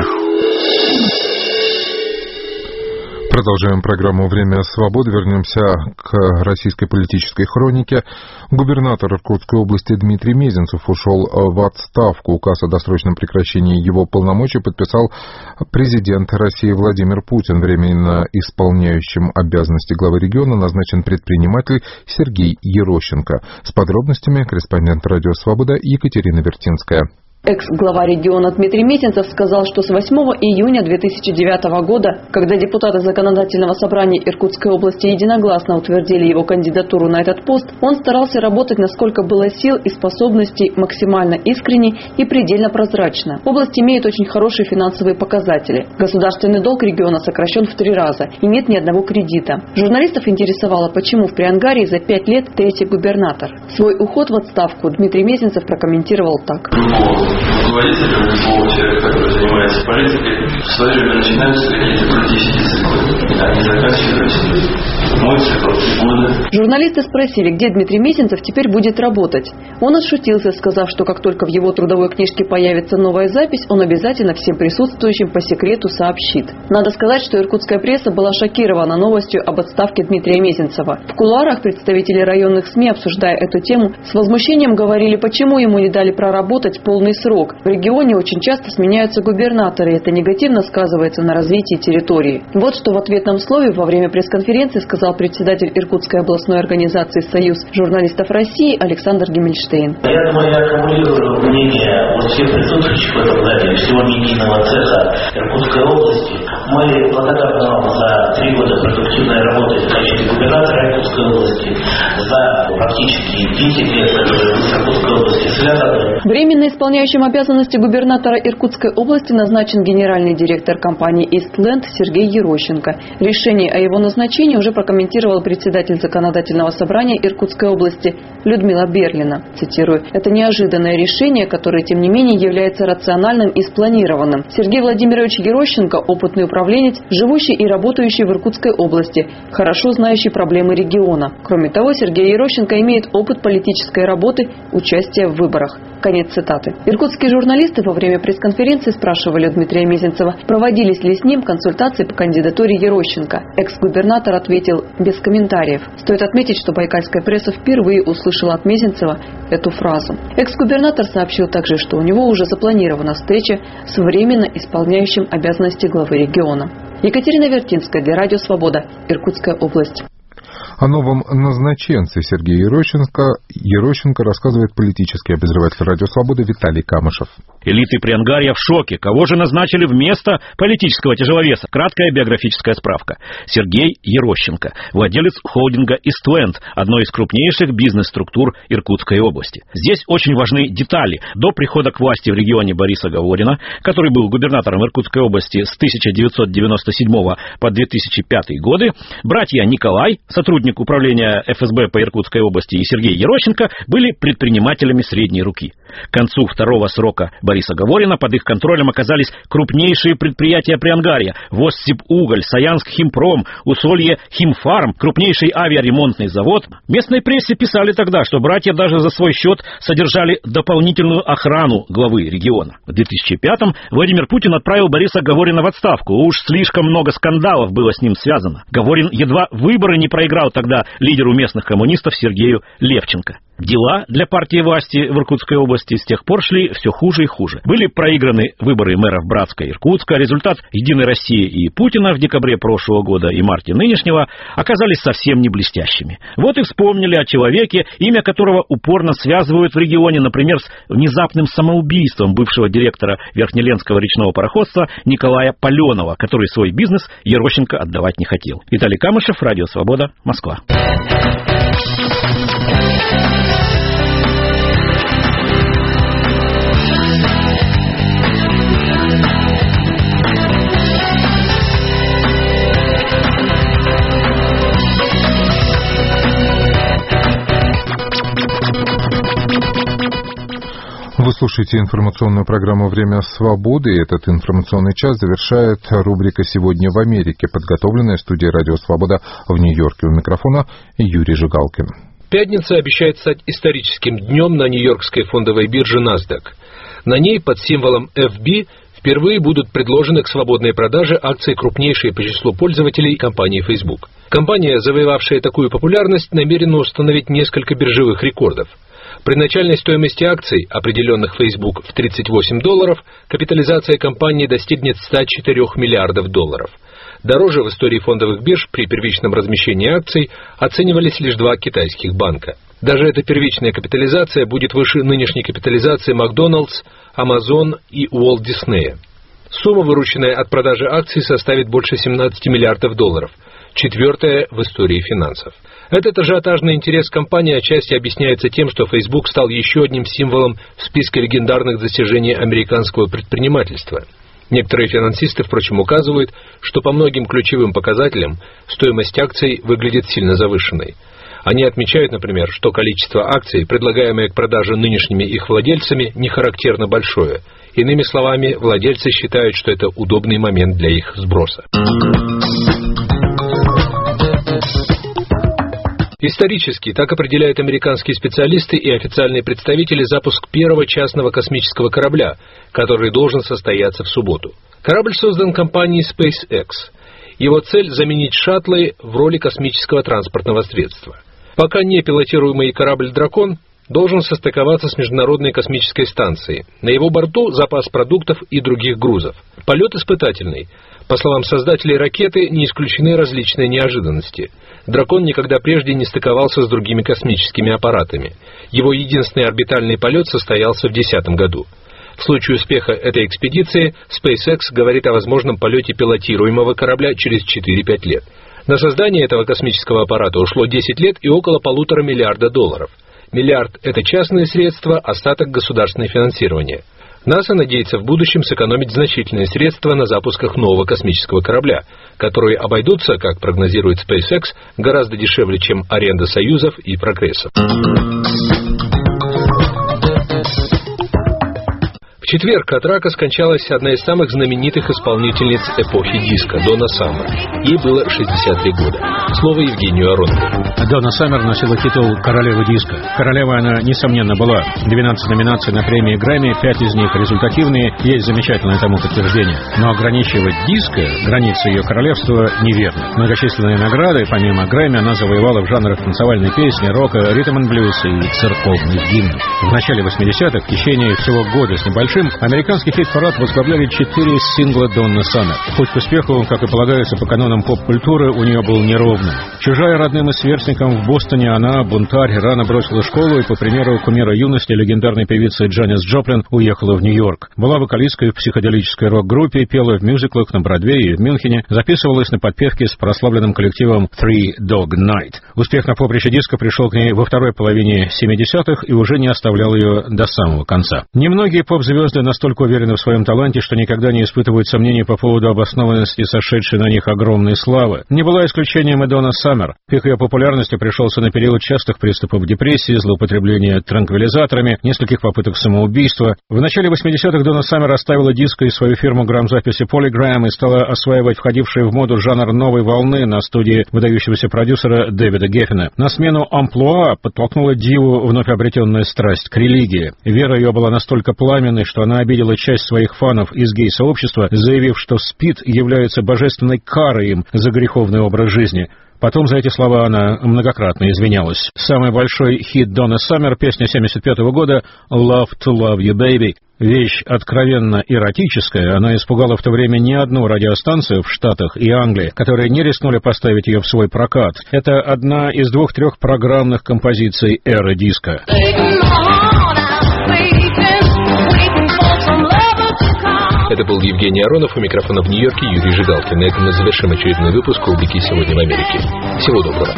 Продолжаем программу «Время свободы». Вернемся к российской политической хронике. Губернатор Иркутской области Дмитрий Мезенцев ушел в отставку. Указ о досрочном прекращении его полномочий подписал президент России Владимир Путин. Временно исполняющим обязанности главы региона назначен предприниматель Сергей Ерощенко. С подробностями корреспондент «Радио Свобода» Екатерина Вертинская. Экс-глава региона Дмитрий Мезенцев сказал, что с 8 июня 2009 года, когда депутаты Законодательного собрания Иркутской области единогласно утвердили его кандидатуру на этот пост, он старался работать, насколько было сил и способностей, максимально искренне и предельно прозрачно. Область имеет очень хорошие финансовые показатели. Государственный долг региона сокращен в 3 раза и нет ни одного кредита. Журналистов интересовало, почему в Приангарии за 5 лет 3-й губернатор. Свой уход в отставку Дмитрий Мезенцев прокомментировал так. Руководитель любого человека, который занимается политикой, в свое время начинаются какие-то политические циклы, а не заканчиваются. Мой цикл 3 года. Журналисты спросили, где Дмитрий Мезенцев теперь будет работать. Он отшутился, сказав, что как только в его трудовой книжке появится новая запись, он обязательно всем присутствующим по секрету сообщит. Надо сказать, что иркутская пресса была шокирована новостью об отставке Дмитрия Мезенцева. В кулуарах представители районных СМИ, обсуждая эту тему, с возмущением говорили, почему ему не дали проработать полный срок. В регионе очень часто сменяются губернаторы, и это негативно сказывается на развитии территории. Вот что в ответном слове во время пресс-конференции сказал председатель Иркутской областной организации «Союз журналистов России» Александр Гемельштейн. Я думаю, я аккумулирую мнение всех присутствующих в этом зале, всего медийного цеха Иркутской области. Мы благодарны вам за 3 года продуктивной работы в качестве губернатора Иркутской области, за практически 10 лет, которые с Иркутской областью связаны. Временно исполняющим обязанности губернатора Иркутской области назначен генеральный директор компании «Истленд» Сергей Ерощенко. Решение о его назначении уже прокомментировал председатель Законодательного собрания Иркутской области Людмила Берлина. Цитирую: «Это неожиданное решение, которое, тем не менее, является рациональным и спланированным. Сергей Владимирович Ерощенко – опытный управленец, живущий и работающий в Иркутской области, хорошо знающий проблемы региона. Кроме того, Сергей Ерощенко имеет опыт политической работы, участия в выборах». Конец цитаты. Иркутские журналисты во время пресс-конференции спрашивали у Дмитрия Мезенцева, проводились ли с ним консультации по кандидатуре Ерощенко. Экс-губернатор ответил без комментариев. Стоит отметить, что байкальская пресса впервые услышала от Мезенцева эту фразу. Экс-губернатор сообщил также, что у него уже запланирована встреча с временно исполняющим обязанности главы региона. Екатерина Вертинская для Радио Свобода, Иркутская область. О новом назначенце Сергея Ерощенко рассказывает политический обозреватель «Радио Свобода» Виталий Камышев. Элиты Приангарья в шоке. Кого же назначили вместо политического тяжеловеса? Краткая биографическая справка. Сергей Ерощенко, владелец холдинга «Истленд», одной из крупнейших бизнес-структур Иркутской области. Здесь очень важны детали. До прихода к власти в регионе Бориса Говорина, который был губернатором Иркутской области с 1997 по 2005 годы, братья Николай, сотрудник управления ФСБ по Иркутской области, и Сергей Ерощенко были предпринимателями средней руки. К концу второго срока Бориса Говорина под их контролем оказались крупнейшие предприятия Приангарья: Воссибуголь, Саянск Химпром, Усолье Химфарм, крупнейший авиаремонтный завод. В местной прессе писали тогда, что братья даже за свой счет содержали дополнительную охрану главы региона. В 2005-м Владимир Путин отправил Бориса Говорина в отставку. Уж слишком много скандалов было с ним связано. Говорин едва выборы не проиграл тогда лидеру местных коммунистов Сергею Левченко. Дела для партии власти в Иркутской области с тех пор шли все хуже и хуже. Были проиграны выборы мэров Братска и Иркутска. Результат «Единой России» и Путина в декабре прошлого года и марте нынешнего оказались совсем не блестящими. Вот и вспомнили о человеке, имя которого упорно связывают в регионе, например, с внезапным самоубийством бывшего директора Верхнеленского речного пароходства Николая Паленова, который свой бизнес Ерощенко отдавать не хотел. Виталий Камышев, Радио Свобода, Москва. Вы слушаете информационную программу «Время свободы», и этот информационный час завершает рубрика «Сегодня в Америке», подготовленная студией «Радио Свобода» в Нью-Йорке. У микрофона Юрий Жигалкин. Пятница обещает стать историческим днем на Нью-Йоркской фондовой бирже NASDAQ. На ней под символом FB впервые будут предложены к свободной продаже акции крупнейшей по числу пользователей компании Facebook. Компания, завоевавшая такую популярность, намерена установить несколько биржевых рекордов. При начальной стоимости акций, определенных Facebook в $38, капитализация компании достигнет $104 миллиардов. Дороже в истории фондовых бирж при первичном размещении акций оценивались лишь два китайских банка. Даже эта первичная капитализация будет выше нынешней капитализации Макдоналдс, Amazon и Walt Disney. Сумма, вырученная от продажи акций, составит больше $17 миллиардов, четвертая в истории финансов. Этот ажиотажный интерес компании отчасти объясняется тем, что Facebook стал еще одним символом в списке легендарных достижений американского предпринимательства. Некоторые финансисты, впрочем, указывают, что по многим ключевым показателям стоимость акций выглядит сильно завышенной. Они отмечают, например, что количество акций, предлагаемое к продаже нынешними их владельцами, не характерно большое. Иными словами, владельцы считают, что это удобный момент для их сброса. Исторически, так определяют американские специалисты и официальные представители, запуск первого частного космического корабля, который должен состояться в субботу. Корабль создан компанией SpaceX. Его цель – заменить шаттлы в роли космического транспортного средства. Пока не пилотируемый корабль «Дракон» должен состыковаться с Международной космической станцией. На его борту запас продуктов и других грузов. Полет испытательный. По словам создателей ракеты, не исключены различные неожиданности. «Дракон» никогда прежде не стыковался с другими космическими аппаратами. Его единственный орбитальный полет состоялся в 2010 году. В случае успеха этой экспедиции SpaceX говорит о возможном полете пилотируемого корабля через 4-5 лет. На создание этого космического аппарата ушло 10 лет и около $1,5 миллиарда. Миллиард – это частные средства, остаток – государственное финансирование. НАСА надеется в будущем сэкономить значительные средства на запусках нового космического корабля, которые обойдутся, как прогнозирует SpaceX, гораздо дешевле, чем аренда союзов и прогрессов. В четверг от рака скончалась одна из самых знаменитых исполнительниц эпохи диска – Донна Саммер. Ей было 63 года. Слово Евгению Аронову. Донна Саммер носила титул королевы диска. Королева она, несомненно, была. 12 номинаций на премии Грэмми, 5 из них результативные, есть замечательное тому подтверждение. Но ограничивать диско, границы ее королевства, неверно. Многочисленные награды, помимо Грэмми, она завоевала в жанрах танцевальной песни, рока, ритм-н-блюз и церковных гимнов. В начале 80-х, в течение всего года с небольшим, 2007 американский хит-парад возглавляли 4 сингла Донны Саммер. Путь к успеху, как и полагается по канонам поп-культуры, у нее был неровным. Чужая родным и сверстникам в Бостоне, она, бунтарь, рано бросила школу и, по примеру кумира юности, легендарной певицы Джанис Джоплин, уехала в Нью-Йорк. Была вокалисткой в психоделической рок-группе, пела в мюзиклах на Бродвее и в Мюнхене, записывалась на подпевке с прославленным коллективом Three Dog Night. Успех на поприще диска пришел к ней во второй половине 70-х и уже не оставлял ее до самого конца. Немногие поп-звезды настолько уверены в своем таланте, что никогда не испытывают сомнений по поводу обоснованности сошедшей на них огромной славы. Не была исключением и Донна Саммер. Пик ее популярности пришелся на период частых приступов депрессии, злоупотребления транквилизаторами, нескольких попыток самоубийства. В начале 80-х Донна Саммер оставила диско и свою фирму грамзаписи Polygram и стала осваивать входивший в моду жанр новой волны на студии выдающегося продюсера Дэвида Геффена. На смену амплуа подтолкнула диву вновь обретенная страсть к религии. Вера ее была настолько пламенной, что она обидела часть своих фанов из гей-сообщества, заявив, что СПИД является божественной карой им за греховный образ жизни. Потом за эти слова она многократно извинялась. Самый большой хит Донны Саммер, песня 75-го года «Love to Love You, Baby». Вещь откровенно эротическая, она испугала в то время не одну радиостанцию в Штатах и Англии, которые не рискнули поставить ее в свой прокат. Это одна из 2-3 программных композиций эры диска. Это был Евгений Аронов, у микрофона в Нью-Йорке Юрий Жигалкин. На этом мы завершим очередной выпуск рубрики «Сегодня в Америке». Всего доброго.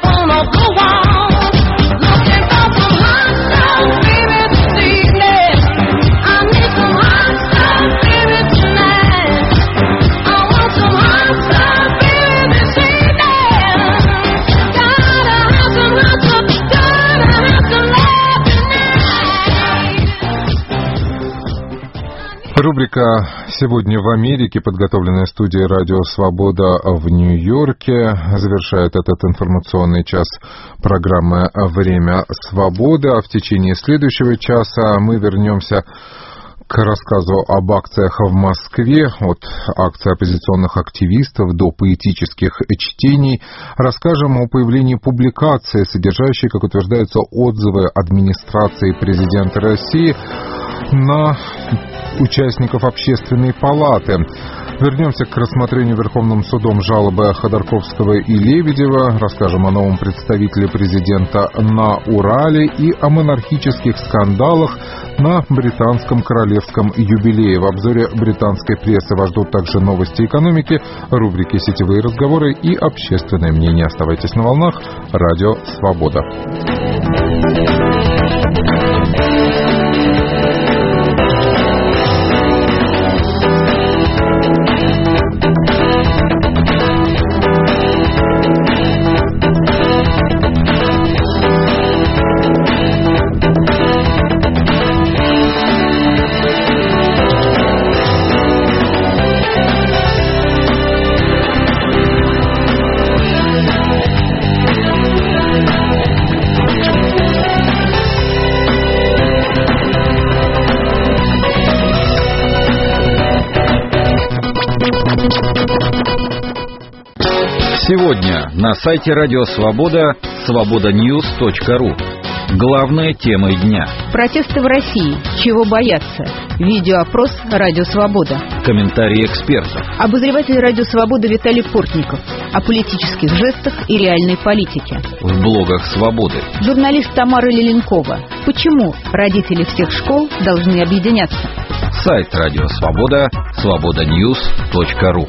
Рубрика «Сегодня в Америке», подготовленная студией «Радио Свобода» в Нью-Йорке, завершает этот информационный час программы «Время свободы». А в течение следующего часа мы вернемся к рассказу об акциях в Москве, от акций оппозиционных активистов до поэтических чтений. Расскажем о появлении публикации, содержащей, как утверждаются, отзывы администрации президента России на участников Общественной палаты. Вернемся к рассмотрению Верховным судом жалобы Ходорковского и Лебедева. Расскажем о новом представителе президента на Урале и о монархических скандалах на британском королевском юбилее. В обзоре британской прессы вас ждут также новости экономики, рубрики «Сетевые разговоры» и «Общественное мнение». Оставайтесь на волнах. Радио Свобода. Сегодня на сайте Радио Свобода свободаnews.ру. Главные темы дня. Протесты в России. Чего бояться? Видеоопрос «Радио Свобода». Комментарии экспертов. Обозреватель «Радио Свобода» Виталий Портников. О политических жестах и реальной политике. В блогах «Свободы». Журналист Тамара Леленкова. Почему родители всех школ должны объединяться? Сайт Радио Свобода свободаnews.ру.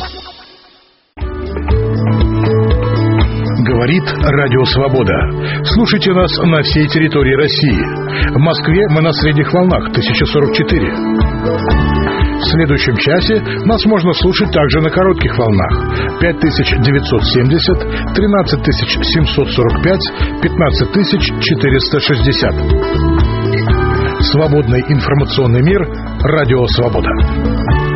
Говорит Радио Свобода. Слушайте нас на всей территории России. В Москве мы на средних волнах 1044. В следующем часе нас можно слушать также на коротких волнах 5970, 13745, 15460. Свободный информационный мир. Радио Свобода.